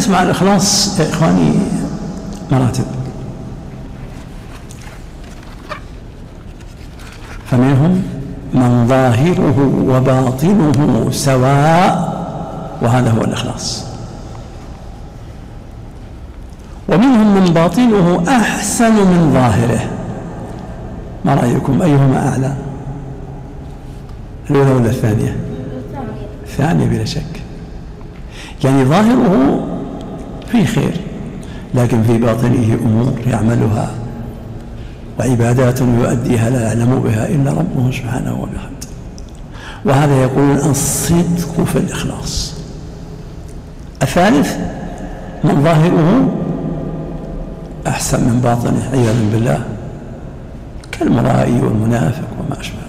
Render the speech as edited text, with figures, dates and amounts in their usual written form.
الناس مع الإخلاص يا إخواني مراتب، فمنهم من ظاهره وباطنه سواء، وهذا هو الإخلاص، ومنهم من باطنه أحسن من ظاهره. ما رأيكم أيهما أعلى، الأولى ولا الثانية؟ الثانية بلا شك. يعني ظاهره فيه خير لكن في باطنه أمور يعملها وعبادات يؤديها لا يعلم بها إلا ربه سبحانه وبحمده. وهذا يقولون الصدق في الإخلاص. الثالث من ظاهره أحسن من باطنه عياذا بالله، كالمرائي والمنافق وما أشبه